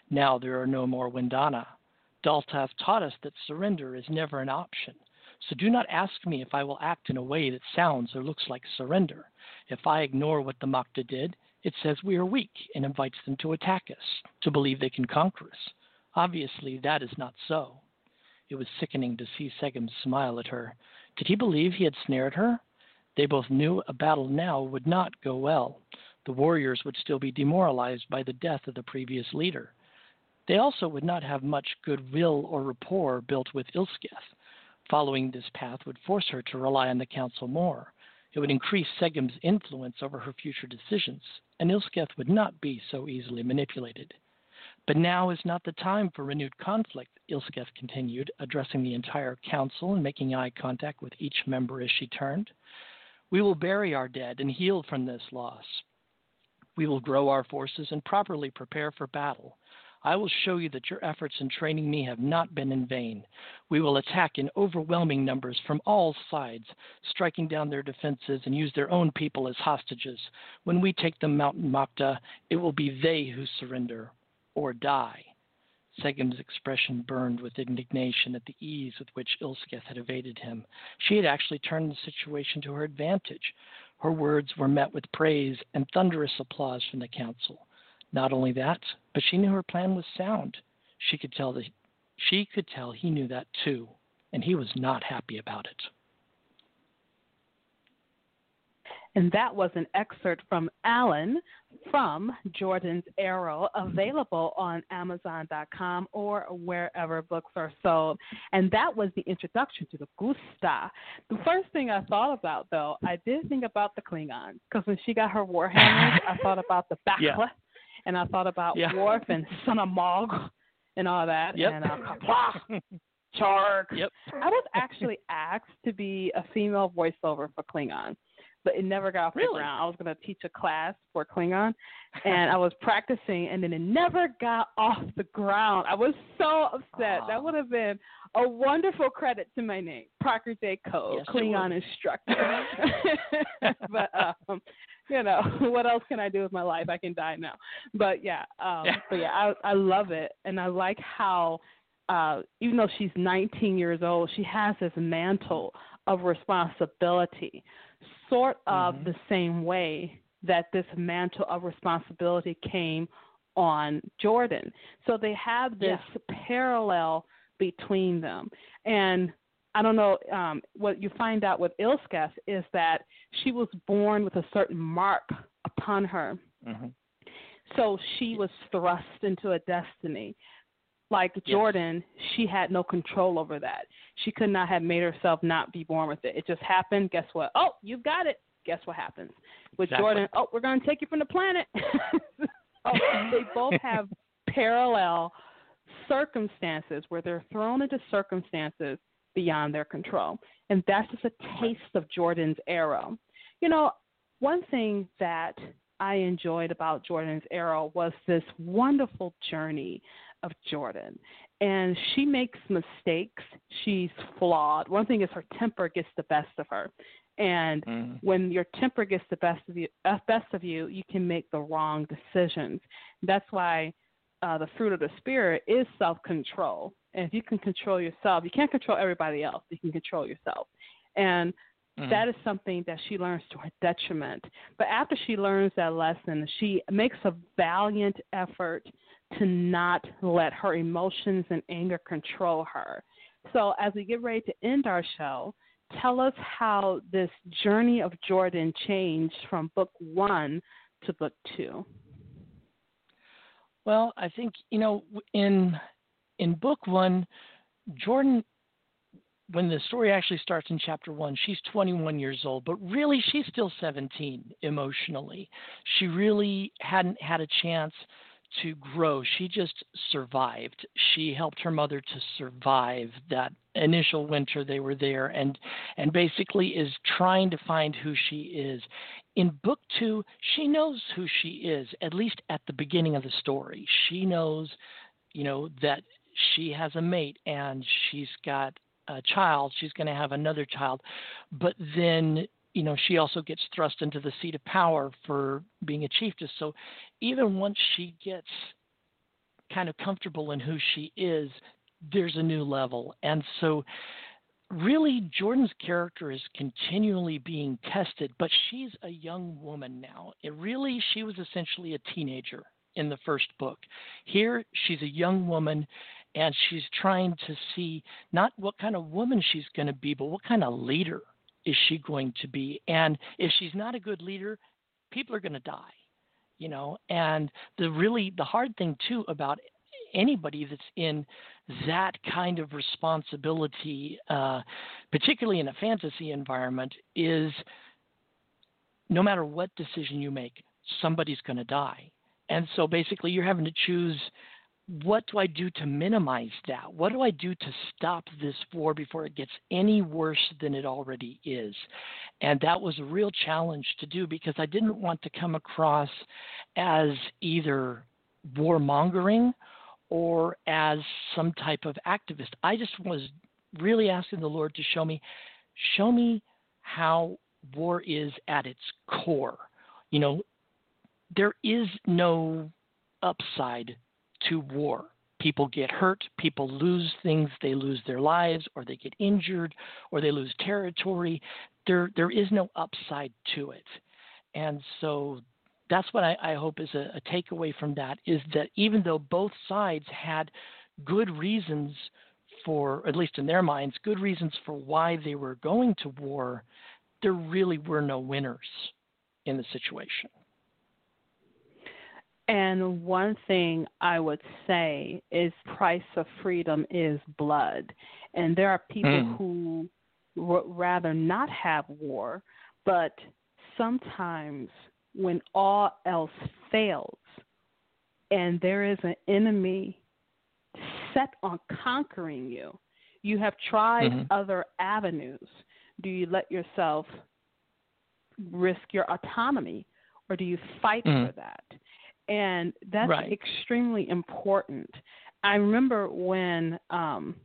Now there are no more Windana. Daltath taught us that surrender is never an option. So do not ask me if I will act in a way that sounds or looks like surrender. If I ignore what the Makta did, it says we are weak and invites them to attack us, to believe they can conquer us. Obviously, that is not so. It was sickening to see Segum smile at her. Did he believe he had snared her? They both knew a battle now would not go well. The warriors would still be demoralized by the death of the previous leader. They also would not have much goodwill or rapport built with Ilsketh. Following this path would force her to rely on the council more. It would increase Segum's influence over her future decisions, and Ilsketh would not be so easily manipulated. But now is not the time for renewed conflict, Ilsketh continued, addressing the entire council and making eye contact with each member as she turned. We will bury our dead and heal from this loss. We will grow our forces and properly prepare for battle. I will show you that your efforts in training me have not been in vain. We will attack in overwhelming numbers from all sides, striking down their defenses and use their own people as hostages. When we take the Mountain Makta, it will be they who surrender or die. Segum's expression burned with indignation at the ease with which Ilsketh had evaded him. She had actually turned the situation to her advantage. Her words were met with praise and thunderous applause from the council. Not only that, but she knew her plan was sound. She could tell that she could tell he knew that too, and he was not happy about it. And that was an excerpt from Alan from Jordan's Arrow, available on Amazon dot com or wherever books are sold. And that was the introduction to the Gusta. The first thing I thought about, though, I did think about the Klingon, because when she got her warhammers, I thought about the Bakla. Yeah. And I thought about yeah. Worf and Son of Mog and all that. Yep. And uh, Kapla, Chark. Yep. I was actually asked to be a female voiceover for Klingon, but it never got off really? the ground. I was going to teach a class for Klingon, and I was practicing, and then it never got off the ground. I was so upset. Aww. That would have been a wonderful credit to my name, Parker J. Cole, yes, Klingon instructor. But, um, you know, what else can I do with my life? I can die now. But, yeah, um, yeah. but yeah, I, I love it, and I like how uh, even though she's nineteen years old, she has this mantle of responsibility, sort of mm-hmm. the same way that this mantle of responsibility came on Jordan. So they have this yeah. parallel between them. And I don't know, um, what you find out with Ilsketh is that she was born with a certain mark upon her. Mm-hmm. So she was thrust into a destiny. Like yes. Jordan, she had no control over that. She could not have made herself not be born with it. It just happened. Guess what? Oh, you've got it. Guess what happens? With exactly. Jordan, oh, we're going to take you from the planet. oh, they both have parallel circumstances where they're thrown into circumstances beyond their control. And that's just a taste of Jordan's Arrow. You know, one thing that I enjoyed about Jordan's Arrow was this wonderful journey of Jordan. And she makes mistakes. She's flawed. One thing is her temper gets the best of her. And mm. when your temper gets the best of you, uh, best of you, you can make the wrong decisions. That's why uh, the fruit of the Spirit is self-control. And if you can control yourself, you can't control everybody else. You can control yourself. And mm. that is something that she learns to her detriment. But after she learns that lesson, she makes a valiant effort to not let her emotions and anger control her. So as we get ready to end our show, tell us how this journey of Jordan changed from book one to book two. Well, I think, you know, in in book one, Jordan, when the story actually starts in chapter one, she's twenty-one years old, but really she's still seventeen emotionally. She really hadn't had a chance to grow. She just survived. She helped her mother to survive that initial winter they were there, and and basically is trying to find who she is. In book two, she knows who she is, at least at the beginning of the story. She knows, you know, that she has a mate and she's got a child. She's going to have another child. But then, you know, she also gets thrust into the seat of power for being a chiefess. So even once she gets kind of comfortable in who she is, there's a new level. And so really Jordan's character is continually being tested, but she's a young woman now. It really, she was essentially a teenager in the first book. Here, she's a young woman, and she's trying to see not what kind of woman she's going to be, but what kind of leader is she going to be. And if she's not a good leader, people are going to die, you know. And the really, the hard thing, too, about anybody that's in that kind of responsibility, uh, particularly in a fantasy environment, is no matter what decision you make, somebody's going to die. And so basically you're having to choose, what do I do to minimize that? What do I do to stop this war before it gets any worse than it already is? And that was a real challenge to do, because I didn't want to come across as either warmongering or as some type of activist. I just was really asking the Lord to show me, show me how war is at its core. You know, there is no upside to war. People get hurt, people lose things, they lose their lives, or they get injured, or they lose territory. There, there is no upside to it. And so that's what I, I hope is a, a takeaway from that, is that even though both sides had good reasons for, at least in their minds, good reasons for why they were going to war, there really were no winners in the situation. And one thing I would say is price of freedom is blood. And there are people mm. who would rather not have war, but sometimes when all else fails and there is an enemy set on conquering you, you have tried mm-hmm. other avenues. Do you let yourself risk your autonomy, or do you fight mm. for that? And that's right. extremely important. I remember when um,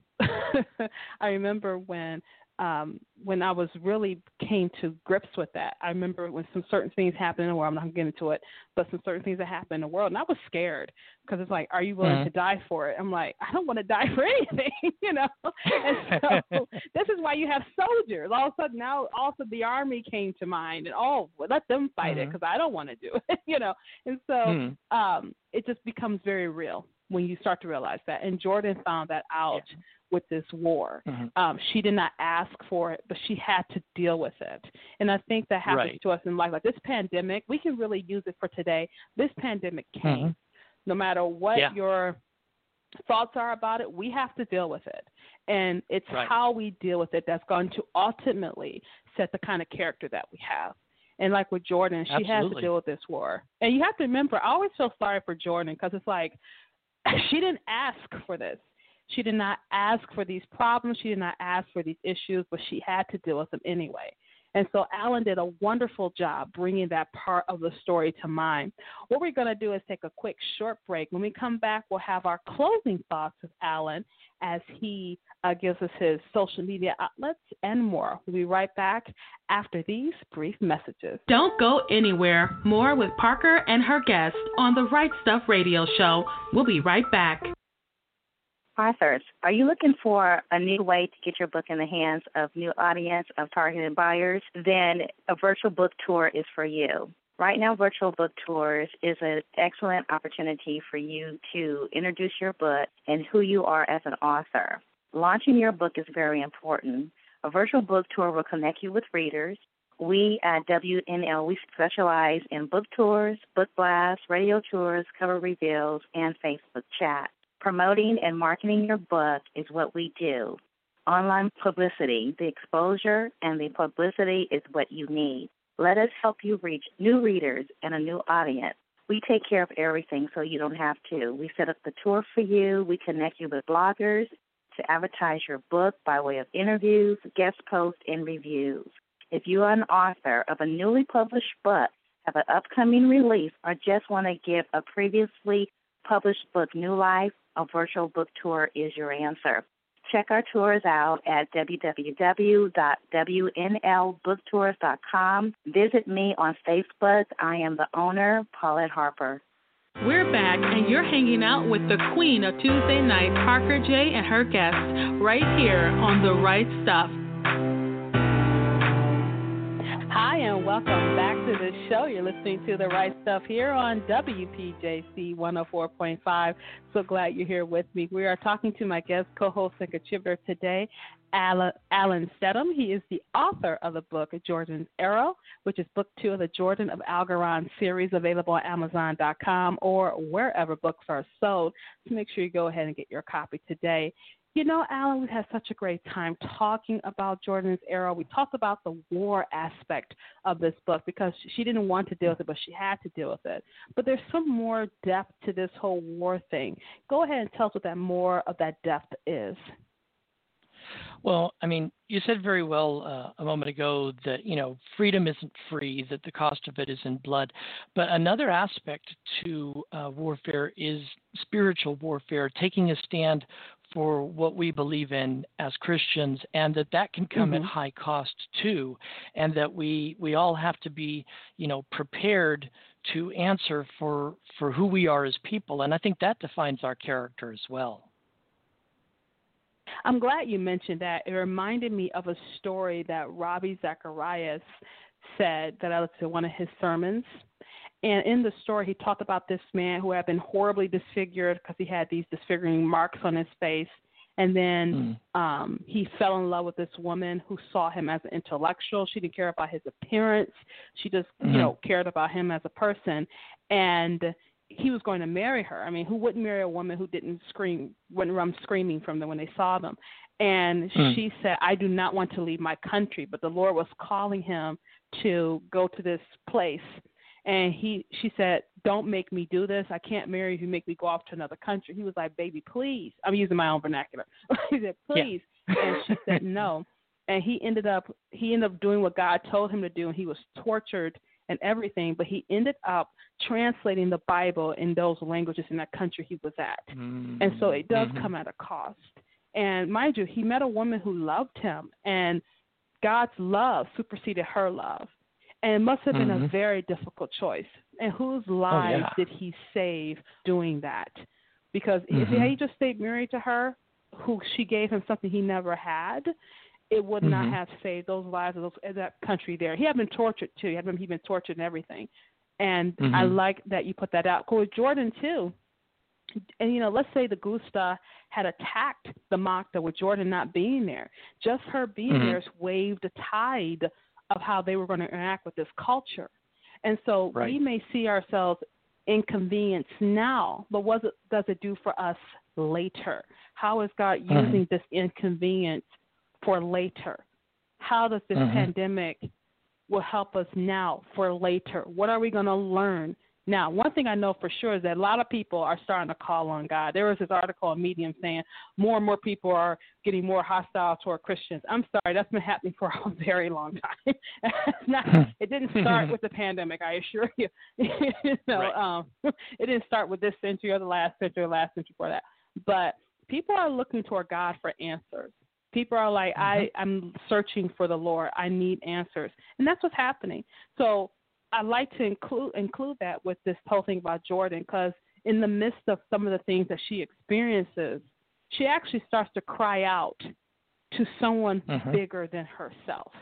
I remember when um, when I was really came to grips with that. I remember when some certain things happened in the world. I'm not going to get into it, but some certain things that happened in the world, and I was scared, because it's like, are you willing mm-hmm. to die for it? I'm like, I don't want to die for anything, you know. And so this is why you have soldiers. All of a sudden now, also the army came to mind, and oh, well, let them fight mm-hmm. it, because I don't want to do it, you know. And so mm-hmm. um, it just becomes very real when you start to realize that. And Jordan found that out. Yeah. With this war. Mm-hmm. Um, she did not ask for it, but she had to deal with it. And I think that happens right. to us in life. Like this pandemic, we can really use it for today. This pandemic came. Mm-hmm. No matter what yeah. your thoughts are about it, we have to deal with it. And it's right. how we deal with it that's going to ultimately set the kind of character that we have. And like with Jordan, she Absolutely. has to deal with this war. And you have to remember, I always feel sorry for Jordan, because it's like, she didn't ask for this. She did not ask for these problems. She did not ask for these issues, but she had to deal with them anyway. And so Alan did a wonderful job bringing that part of the story to mind. What we're going to do is take a quick short break. When we come back, we'll have our closing thoughts with Alan as he uh, gives us his social media outlets and more. We'll be right back after these brief messages. Don't go anywhere. More with Parker and her guest on the Right Stuff Radio Show. We'll be right back. Authors, are you looking for a new way to get your book in the hands of new audience of targeted buyers? Then a virtual book tour is for you. Right now, virtual book tours is an excellent opportunity for you to introduce your book and who you are as an author. Launching your book is very important. A virtual book tour will connect you with readers. We at W N L, we specialize in book tours, book blasts, radio tours, cover reveals, and Facebook chat. Promoting and marketing your book is what we do. Online publicity, the exposure and the publicity is what you need. Let us help you reach new readers and a new audience. We take care of everything so you don't have to. We set up the tour for you. We connect you with bloggers to advertise your book by way of interviews, guest posts, and reviews. If you are an author of a newly published book, have an upcoming release, or just want to give a previously published book new life, a virtual book tour is your answer. Check our tours out at w w w dot w n l book tours dot com. Visit me on Facebook. I am the owner, Paulette Harper. We're back, and you're hanging out with the queen of Tuesday night, Parker J. and her guests, right here on The Right Stuff. Hi, and welcome back to the show. You're listening to The Right Stuff here on W P J C one oh four point five. So glad you're here with me. We are talking to my guest, co-host, and contributor today, Alan, Alan Stedham. He is the author of the book Jordan's Arrow, which is book two of the Jordan of Algeron series, available on Amazon dot com or wherever books are sold. So make sure you go ahead and get your copy today. You know, Alan, we've had such a great time talking about Jordan's Arrow. We talked about the war aspect of this book because she didn't want to deal with it, but she had to deal with it. But there's some more depth to this whole war thing. Go ahead and tell us what that more of that depth is. Well, I mean, you said very well uh, a moment ago that, you know, freedom isn't free, that the cost of it is in blood. But another aspect to uh, warfare is spiritual warfare, taking a stand for what we believe in as Christians, and that that can come mm-hmm. at high cost too, and that we we all have to be, you know, prepared to answer for for who we are as people. And I think that defines our character as well. I'm glad you mentioned that. It reminded me of a story that Ravi Zacharias said that I listened to one of his sermons. And in the story, he talked about this man who had been horribly disfigured because he had these disfiguring marks on his face. And then mm. um, he fell in love with this woman who saw him as an intellectual. She didn't care about his appearance. She just, mm-hmm. you know, cared about him as a person. And he was going to marry her. I mean, who wouldn't marry a woman who didn't scream, wouldn't run screaming from them when they saw them? And mm. she said, I do not want to leave my country. But the Lord was calling him to go to this place. And he, she said, don't make me do this. I can't marry you if you make me go off to another country. He was like, baby, please. I'm using my own vernacular. He said, please. Yeah. And she said, no. And he ended up, he ended up doing what God told him to do. And he was tortured and everything, but he ended up translating the Bible in those languages in that country he was at. Mm-hmm. And so it does mm-hmm. come at a cost. And mind you, he met a woman who loved him, and God's love superseded her love. And it must have been mm-hmm. a very difficult choice. And whose lives oh, yeah. did he save doing that? Because mm-hmm. if he just stayed married to her, who she gave him something he never had, it would mm-hmm. not have saved those lives of, those, of that country there. He had been tortured, too. He had been, he'd been tortured and everything. And mm-hmm. I like that you put that out. With Jordan, too. And, you know, let's say the Gusta had attacked the Makta with Jordan not being there. Just her being mm-hmm. there waved a tide of how they were going to interact with this culture. And so right. we may see ourselves inconvenienced now, but what does it do for us later? How is God using mm-hmm. this inconvenience for later? How does this mm-hmm. pandemic will help us now for later? What are we going to learn? Now, one thing I know for sure is that a lot of people are starting to call on God. There was this article on Medium saying more and more people are getting more hostile toward Christians. I'm sorry, that's been happening for a very long time. It's not, it didn't start with the pandemic, I assure you. you know, right. um, it didn't start with this century or the last century or the last century before that. But people are looking toward God for answers. People are like, mm-hmm. I, I'm searching for the Lord. I need answers. And that's what's happening. So I like to include include that with this whole thing about Jordan, because in the midst of some of the things that she experiences, she actually starts to cry out to someone mm-hmm. bigger than herself.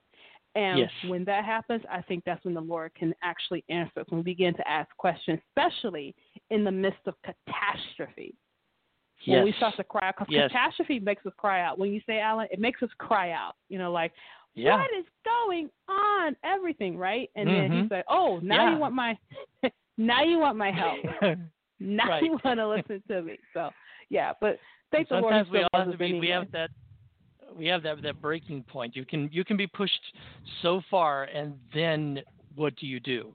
And yes. when that happens, I think that's when the Lord can actually answer us, when we begin to ask questions, especially in the midst of catastrophe. When yes. we start to cry out, because yes. catastrophe makes us cry out. When you say, Alan, it makes us cry out, you know, like, yeah. what is going on? Everything, right? And mm-hmm. then he's like, "Oh, now yeah. you want my, now you want my help. Now right. you want to listen to me." So, yeah. But thank the Lord. Sometimes we all have, we, we have that, we have that that breaking point. You can you can be pushed so far, and then what do you do?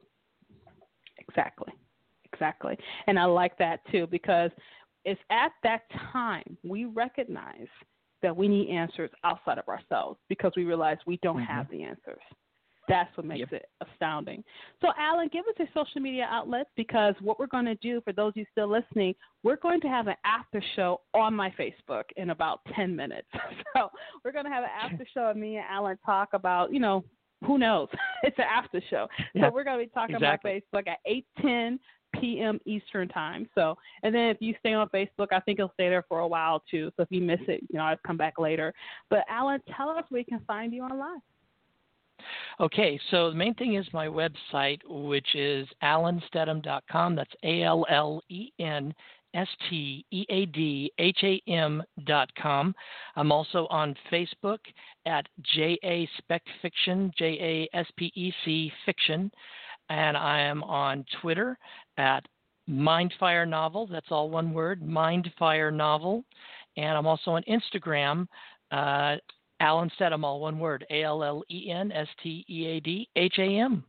Exactly, exactly. And I like that too, because it's at that time we recognize that we need answers outside of ourselves, because we realize we don't mm-hmm. have the answers. That's what makes yep. it astounding. So, Alan, give us your social media outlets, because what we're going to do, for those of you still listening, we're going to have an after show on my Facebook in about ten minutes. So we're going to have an after show of me and Alan talk about, you know, who knows? It's an after show. Yeah. So we're going to be talking exactly. about Facebook at eight ten p.m. Eastern time. So, and then if you stay on Facebook, I think it'll stay there for a while too. So if you miss it, you know, I'll come back later. But Alan, tell us where we can find you online. Okay, so the main thing is my website, which is alan stedham dot com. That's A L L E N S T E A D H A M dot com. I'm also on Facebook at J A Spec Fiction, J A S P E C Fiction. And I am on Twitter at Mindfire Novel. That's all one word, Mindfire Novel. And I'm also on Instagram, uh, Alan Stedham, all one word, A L L E N S T E A D H A M.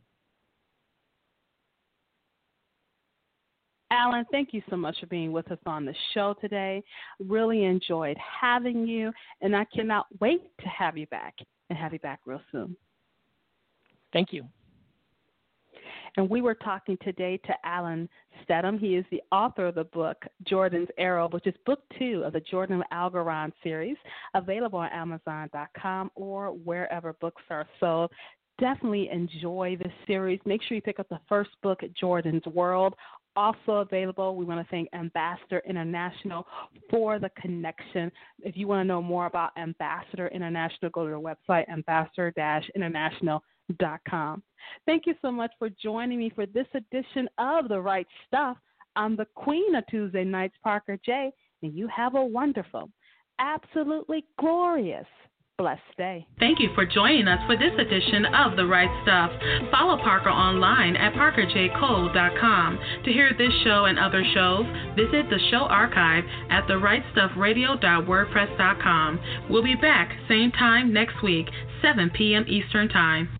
Alan, thank you so much for being with us on the show today. Really enjoyed having you, and I cannot wait to have you back and have you back real soon. Thank you. And we were talking today to Alan Stedham. He is the author of the book, Jordan's Arrow, which is book two of the Jordan Algaron series, available on amazon dot com or wherever books are sold. Definitely enjoy this series. Make sure you pick up the first book, Jordan's World, also available. We want to thank Ambassador International for the connection. If you want to know more about Ambassador International, go to their website, ambassador dash international dot com. Thank you so much for joining me for this edition of The Right Stuff. I'm the Queen of Tuesday Nights, Parker J., and you have a wonderful, absolutely glorious, blessed day. Thank you for joining us for this edition of The Right Stuff. Follow Parker online at parker j cole dot com. To hear this show and other shows, visit the show archive at the right stuff radio dot wordpress dot com. We'll be back same time next week, seven p.m. Eastern Time.